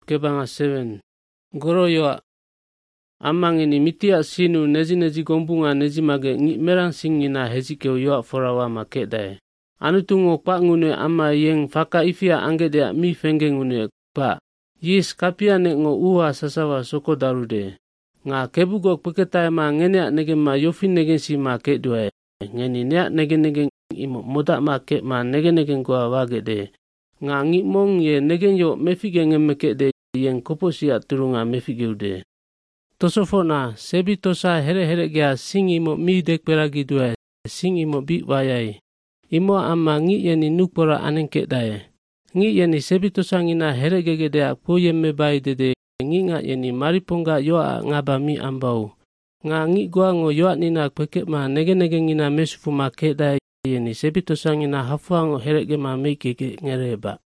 kebanga 7. Goro yoa. Amang ini mitia sinu nezi gombunga nezi mage ngi merang singina hezikeu yoa forawa makedai. Anu tungo pa ngune ama yeng faka ifia angedea mi fenge ngune pa. Yis kapia ne ngo uwa sasawa soko darude. Nga kebugok peketai ma ngenea nege ma yofin negen si ma kedue. Ngeni nea negen imo moda ma ke ma negen gua wagede. Nga ngimong ye negen yo mefige ngemekede yeng koposia turunga mefigeude. Tosofona sebi tosa here gea sing imo mi dek peragi due sing imo bi wayai. Imo ama ngi yeni nukpora anengke dae. Ngi yeni sebi tosa ngina here gegedea poye mebai dede ngi nga yeni maripongga yoa ngaba mi ambau. Nga ngi gua ngo yoa nina kweke ma negen ngina mesufu ma ke dae yeni sebi tosa ngina hafuango here ge ma meikeke ngereba.